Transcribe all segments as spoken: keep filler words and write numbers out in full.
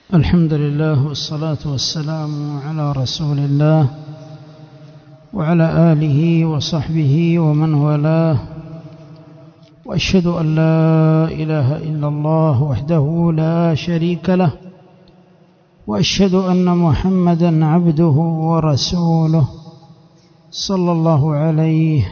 الحمد لله والصلاة والسلام على رسول الله وعلى آله وصحبه ومن والاه، وأشهد أن لا إله إلا الله وحده لا شريك له، وأشهد أن محمدًا عبده ورسوله صلى الله عليه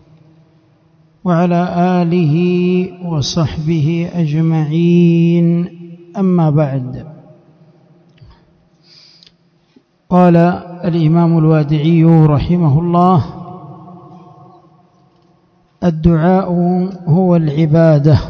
وعلى آله وصحبه أجمعين. أما بعد، قال الإمام الوادعي رحمه الله: الدعاء هو العبادة.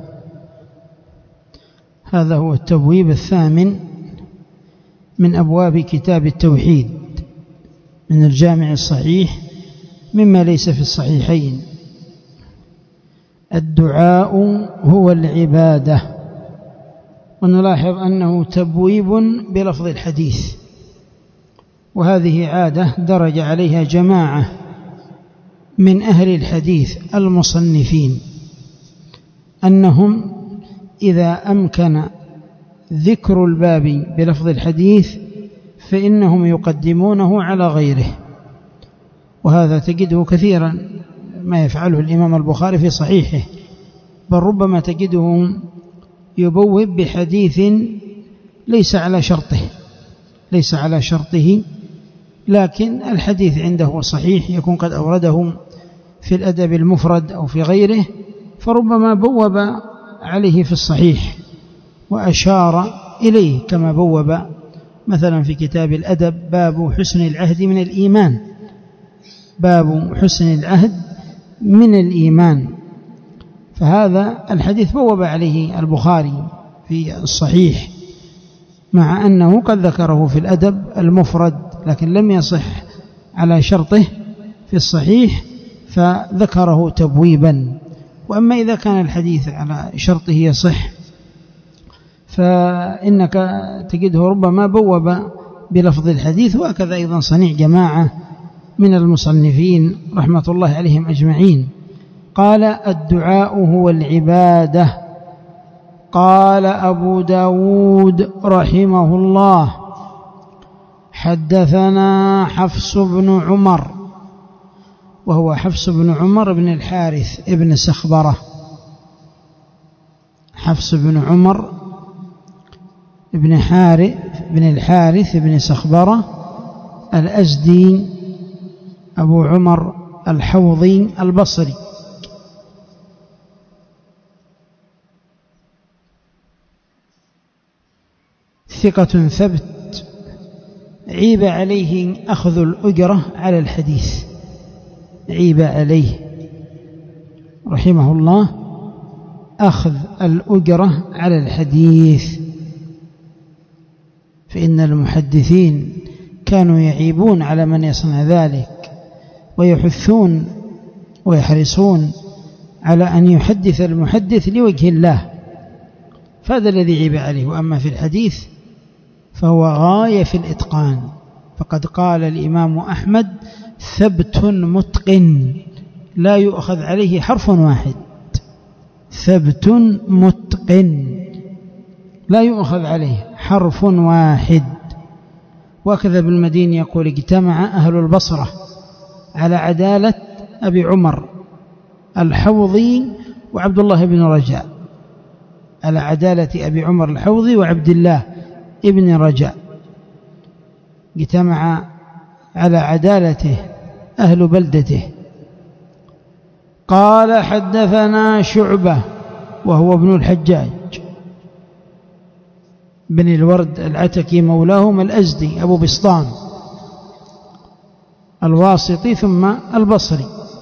هذا هو التبويب الثامن من أبواب كتاب التوحيد من الجامع الصحيح مما ليس في الصحيحين. الدعاء هو العبادة، ونلاحظ أنه تبويب بلفظ الحديث، وهذه عادة درج عليها جماعة من أهل الحديث المصنفين، أنهم إذا أمكن ذكر الباب بلفظ الحديث فإنهم يقدمونه على غيره، وهذا تجده كثيرا ما يفعله الإمام البخاري في صحيحه، بل ربما تجده يبوب بحديث ليس على شرطه ليس على شرطه لكن الحديث عنده صحيح، يكون قد أورده في الأدب المفرد أو في غيره، فربما بوب عليه في الصحيح وأشار إليه، كما بوب مثلا في كتاب الأدب: باب حسن العهد من الإيمان باب حسن العهد من الإيمان. فهذا الحديث بوب عليه البخاري في الصحيح، مع أنه قد ذكره في الأدب المفرد لكن لم يصح على شرطه في الصحيح، فذكره تبويبا. وأما إذا كان الحديث على شرطه يصح فإنك تجده ربما بوب بلفظ الحديث، وهكذا أيضا صنيع جماعة من المصنفين رحمة الله عليهم أجمعين. قال: الدعاء هو العبادة. قال أبو داود رحمه الله: حدثنا حفص بن عمر، وهو حفص بن عمر بن الحارث ابن سخبرة. حفص بن عمر بن حارث بن الحارث بن سخبرة الأزدي أبو عمر الحوضي البصري، ثقة ثبت، عيب عليه أخذ الأجرة على الحديث، عيب عليه رحمه الله أخذ الأجرة على الحديث، فإن المحدثين كانوا يعيبون على من يصنع ذلك، ويحثون ويحرصون على أن يحدث المحدث لوجه الله، فهذا الذي عيب عليه. وأما في الحديث فهو غاية في الإتقان، فقد قال الإمام أحمد: ثبت متقن لا يؤخذ عليه حرف واحد. ثبت متقن لا يؤخذ عليه حرف واحد. وكذا بالمدينة يقول: اجتمع أهل البصرة على عدالة أبي عمر الحوضي وعبد الله بن رجاء، على عدالة أبي عمر الحوضي وعبد الله ابن رجاء، اجتمع على عدالته أهل بلدته. قال: حدثنا شعبة، وهو ابن الحجاج بن الورد العتكي مولاهم الأزدي أبو بسطام الواسطي ثم البصري،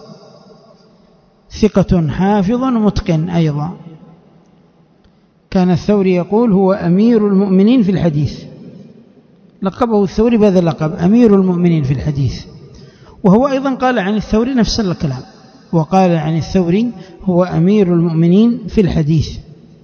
ثقة حافظ متقن أيضا. كان الثوري يقول: هو أمير المؤمنين في الحديث، لقبه الثوري بهذا اللقب، أمير المؤمنين في الحديث. وهو أيضا قال عن الثوري نفس الكلام، وقال عن الثوري: هو أمير المؤمنين في الحديث.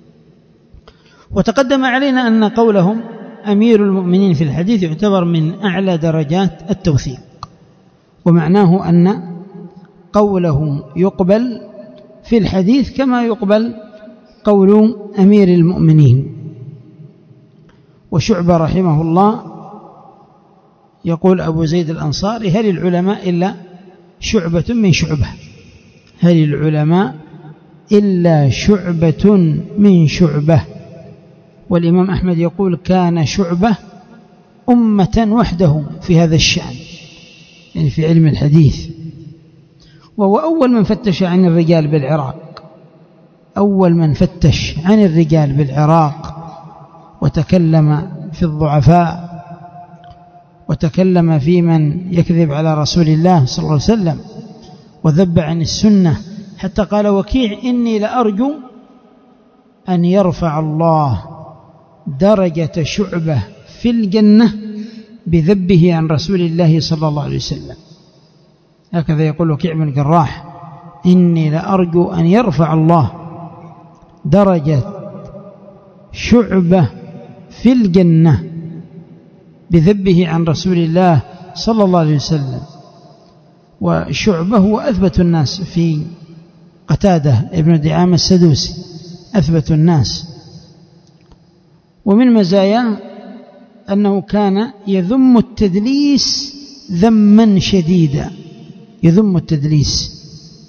وتقدم علينا أن قولهم أمير المؤمنين في الحديث يعتبر من أعلى درجات التوثيق، ومعناه أن قوله يقبل في الحديث كما يقبل قول أمير المؤمنين. وشعبة رحمه الله يقول أبو زيد الأنصاري: هل العلماء إلا شعبة من شعبة؟ هل العلماء إلا شعبة من شعبة؟ والإمام أحمد يقول: كان شعبة أمة وحده في هذا الشأن، يعني في علم الحديث، وهو أول من فتش عن الرجال بالعراق، أول من فتش عن الرجال بالعراق وتكلم في الضعفاء، وتكلم في من يكذب على رسول الله صلى الله عليه وسلم وذب عن السنة، حتى قال وكيع: إني لأرجو أن يرفع الله درجة شعبة في الجنة بذبه عن رسول الله صلى الله عليه وسلم. هكذا يقول وكيع بن الجراح: إني لأرجو أن يرفع الله درجة شعبة في الجنة بذبه عن رسول الله صلى الله عليه وسلم. وشعبة هو أثبت الناس في قتادة ابن دعامة السدوسي، أثبت الناس. ومن مزاياه أنه كان يذم التدليس ذما شديدا، يذم التدليس،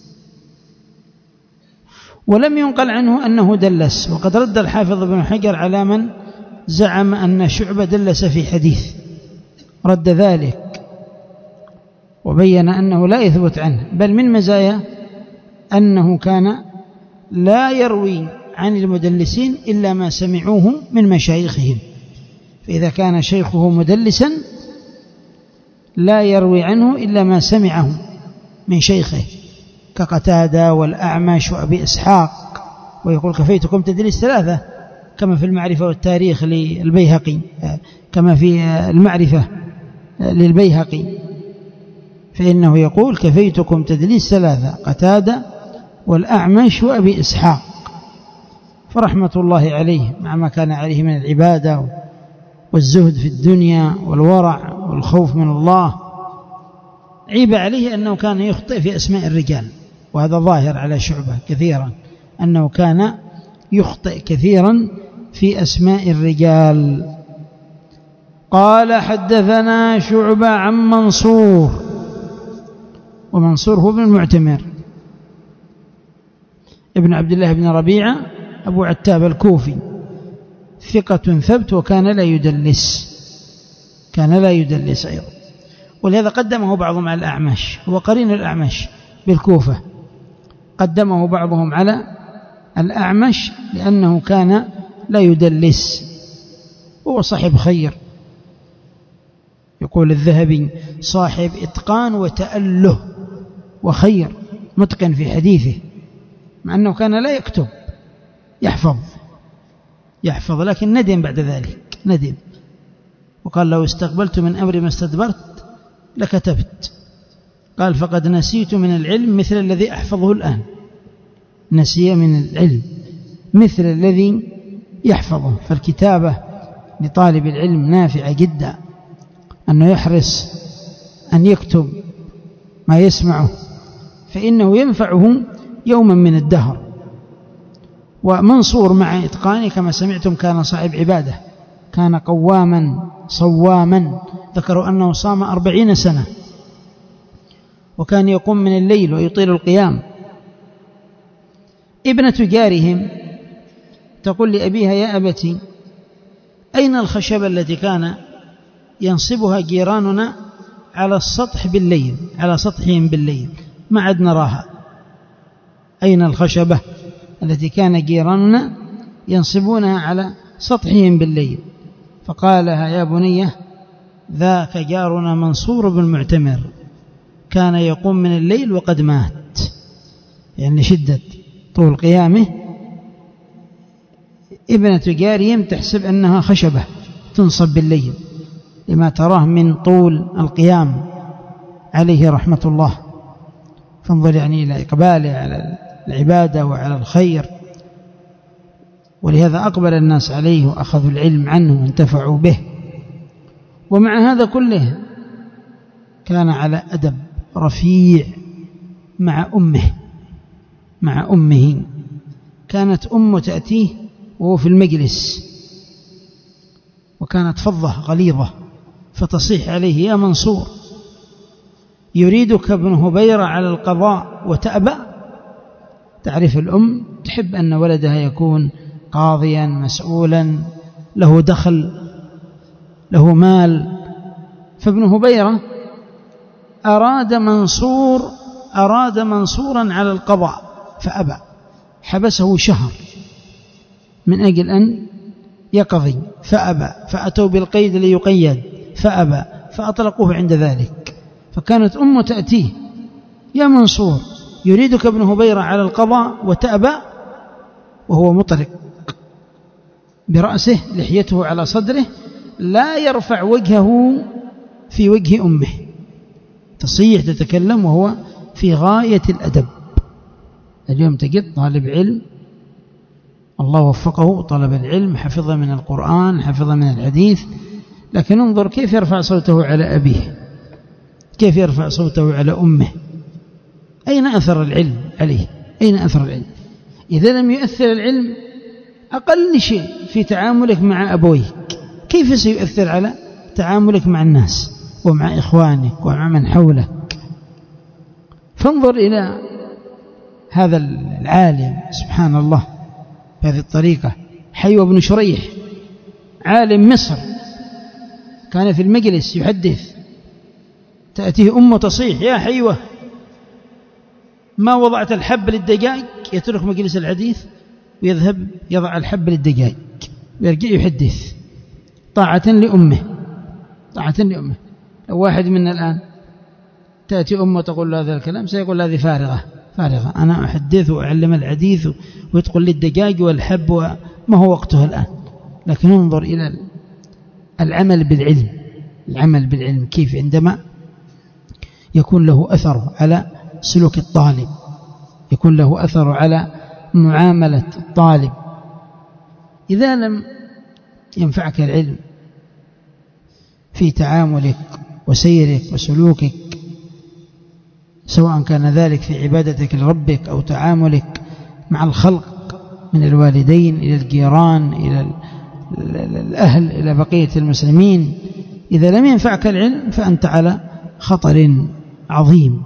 ولم ينقل عنه أنه دلس. وقد رد الحافظ ابن حجر على من زعم أن شعبة دلس في حديث، رد ذلك وبين أنه لا يثبت عنه، بل من مزايا أنه كان لا يروي عن المدلسين إلا ما سمعوه من مشايخهم، فإذا كان شيخه مدلسا لا يروي عنه إلا ما سمعه من شيخه، كقتادة والأعمش وأبي إسحاق. ويقول: كفيتكم تدليس ثلاثة، كما في المعرفة والتاريخ للبيهقي، كما في المعرفة للبيهقي، فإنه يقول: كفيتكم تدليس ثلاثة، قتادة والأعمش وأبي إسحاق. فرحمة الله عليه مع ما كان عليه من العبادة والزهد في الدنيا والورع والخوف من الله، عيب عليه أنه كان يخطئ في أسماء الرجال، وهذا ظاهر على شعبة كثيرا، أنه كان يخطئ كثيرا في أسماء الرجال. قال: حدثنا شعبة عن منصور، ومنصور هو ابن المعتمر ابن عبد الله بن ربيعة أبو عتاب الكوفي، ثقة ثبت، وكان لا يدلس، كان لا يدلس أيضا. ولهذا قدمه بعضهم على الأعمش، هو قرين الأعمش بالكوفة، قدمه بعضهم على الأعمش لأنه كان لا يدلس، هو صاحب خير. يقول الذهبي: صاحب إتقان وتأله وخير، متقن في حديثه، مع أنه كان لا يكتب، يحفظ يحفظ لكن ندم بعد ذلك، ندم وقال: لو استقبلت من أمري ما استدبرت لكتبت. قال: فقد نسيت من العلم مثل الذي أحفظه الآن، نسي من العلم مثل الذي يحفظه. فالكتابة لطالب العلم نافعة جدا، أنه يحرص أن يكتب ما يسمعه، فإنه ينفعه يوما من الدهر. ومنصور مع إتقانه كما سمعتم كان صاحب عبادة، كان قواما صواما، ذكروا أنه صام أربعين سنة، وكان يقوم من الليل ويطيل القيام. ابنة جارهم تقول لأبيها: يا أبتي، أين الخشبة التي كان ينصبها جيراننا على السطح بالليل، على سطحهم بالليل، ما عد نراها، أين الخشبة التي كان جيراننا ينصبونها على سطحهم بالليل؟ فقال لها: يا بنية، ذاك جارنا منصور بن المعتمر، كان يقوم من الليل وقد مات، يعني شدة طول قيامه. ابنة جارهم تحسب أنها خشبة تنصب بالليل لما تراه من طول القيام عليه رحمة الله. فانظر يعني إلى إقباله على العبادة وعلى الخير، ولهذا أقبل الناس عليه وأخذوا العلم عنه وانتفعوا به. ومع هذا كله كان على أدب رفيع مع أمه، مع أمه. كانت أمه تأتيه وهو في المجلس وكانت فضة غليظة فتصيح عليه: يا منصور، يريدك ابن هبيرة على القضاء وتأبى. تعرف الأم تحب أن ولدها يكون قاضيا مسؤولا له دخل له مال. فابن هبيرة أراد منصور أراد منصورا على القضاء فأبى، حبسه شهر من أجل أن يقضي فأبى، فأتوا بالقيد ليقيد فأبى، فأطلقوه عند ذلك. فكانت أمه تأتيه: يا منصور، يريدك ابن هبيرة على القضاء وتأبى، وهو مطرق برأسه، لحيته على صدره، لا يرفع وجهه في وجه أمه، تصيح تتكلم وهو في غاية الأدب. اليوم تجد طالب علم الله وفقه، طلب العلم، حفظ من القرآن، حفظ من الحديث، لكن انظر كيف يرفع صوته على أبيه، كيف يرفع صوته على أمه. أين أثر العلم عليه؟ أين أثر العلم؟ إذا لم يؤثر العلم أقل شيء في تعاملك مع أبويك، كيف سيؤثر على تعاملك مع الناس ومع إخوانك ومع من حولك؟ فانظر إلى هذا العالم سبحان الله بهذه الطريقة. حيوة بن شريح عالم مصر كان في المجلس يحدث، تأتيه أمه تصيح: يا حيوة، ما وضعت الحب للدجاج. يترك مجلس الحديث ويذهب يضع الحب للدجاج ويرجع يحدث طاعة لأمه، طاعة لأمه. لو واحد منا الآن تأتي أمه تقول له هذا الكلام سيقول هذه فارغة فارغة، أنا أحدث وأعلم الحديث ويدخل للدجاج والحب وما هو وقته الآن. لكن انظر إلى العمل بالعلم، العمل بالعلم كيف عندما يكون له أثر على سلوك الطالب، يكون له أثر على معاملة الطالب. إذا لم ينفعك العلم في تعاملك وسيرك وسلوكك، سواء كان ذلك في عبادتك لربك أو تعاملك مع الخلق من الوالدين إلى الجيران إلى الأهل إلى بقية المسلمين، إذا لم ينفعك العلم فأنت على خطر عظيم.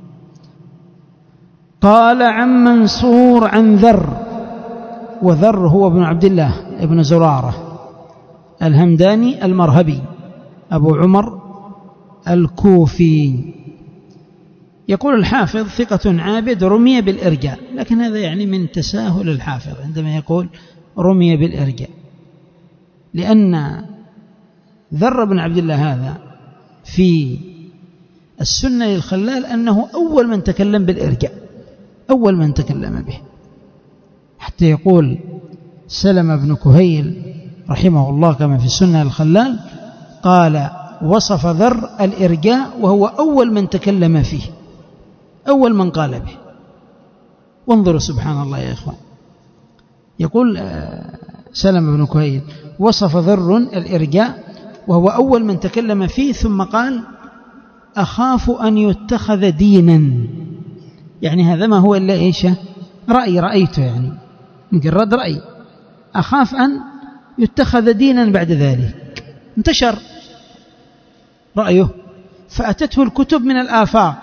قال عن منصور عن ذر، وذر هو ابن عبد الله ابن زرارة الهمداني المرهبي أبو عمر الكوفي. يقول الحافظ: ثقة عابد رمي بالإرجاء. لكن هذا يعني من تساهل الحافظ عندما يقول رمي بالإرجاء، لأن ذر بن عبد الله هذا في السنة للخلال أنه أول من تكلم بالإرجاء، أول من تكلم به، حتى يقول سلم بن كهيل رحمه الله كما في السنة للخلال قال: وصف ذر الإرجاء وهو أول من تكلم فيه، أول من قال به. وانظروا سبحان الله يا إخوان، يقول سلم بن كهيل: وصف ذر الإرجاء وهو أول من تكلم فيه، ثم قال: أخاف أن يتخذ دينا. يعني هذا ما هو إلا إيش؟ رأي رأيته، يعني مجرد رأي. أخاف أن يتخذ دينا بعد ذلك. انتشر رأيه فأتته الكتب من الآفاق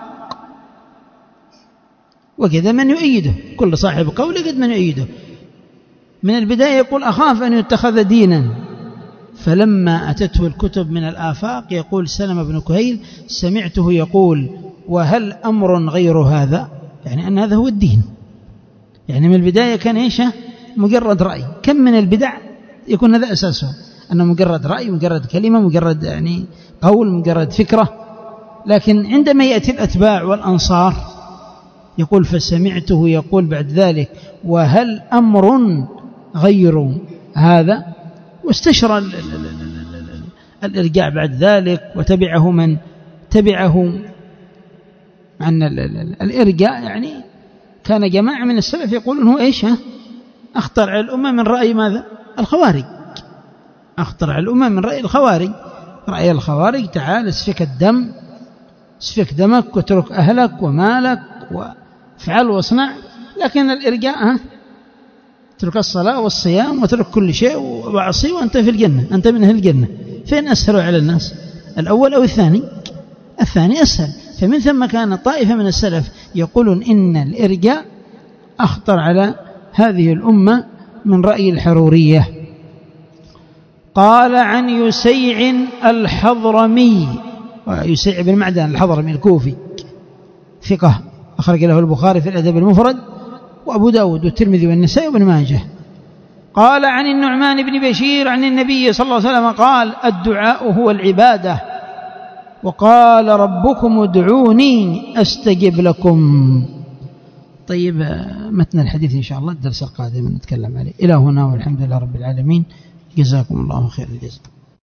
وجد من يؤيده، كل صاحب قول يجد من يؤيده. من البداية يقول: أخاف أن يتخذ دينا. فلما أتته الكتب من الآفاق يقول سلم بن كهيل: سمعته يقول: وهل أمر غير هذا؟ يعني أن هذا هو الدين. يعني من البداية كان إيش؟ مجرد رأي. كم من البدع يكون هذا أساسه، أنه مجرد رأي، مجرد كلمة، مجرد يعني قول، مجرد فكرة. لكن عندما يأتي الأتباع والأنصار يقول: فسمعته يقول بعد ذلك: وهل أمر غير هذا؟ واستشرى الإرجاع بعد ذلك، وتبعه من تبعه عن الإرجاع. يعني كان جماعة من السلف يقولون هو إيش؟ أخطر على الأمة من رأي ماذا؟ الخوارج. أخطر على الأمة من رأي الخوارج. رأي الخوارج: تعال اسفك الدم، اسفك دمك واترك أهلك ومالك وافعل واصنع. لكن الإرجاء اترك الصلاة والصيام واترك كل شيء وعصي وأنت في الجنة، أنت من أهل الجنة. فين أسهل على الناس، الأول أو الثاني؟ الثاني أسهل. فمن ثم كان طائفة من السلف يقولون إن الإرجاء أخطر على هذه الأمة من رأي الحرورية. قال عن يسيع الحضرمي، يسيع بن معدن الحضرمي الكوفي ثقة، أخرج له البخاري في الأدب المفرد وأبو داود والترمذي والنسائي وابن ماجه. قال عن النعمان بن بشير عن النبي صلى الله عليه وسلم قال الدعاء هو العبادة، وقال ربكم ادعوني أستجب لكم. طيب، متن الحديث إن شاء الله الدرس القادم نتكلم عليه. إلى هنا والحمد لله رب العالمين، جزاكم الله خير الجزاء.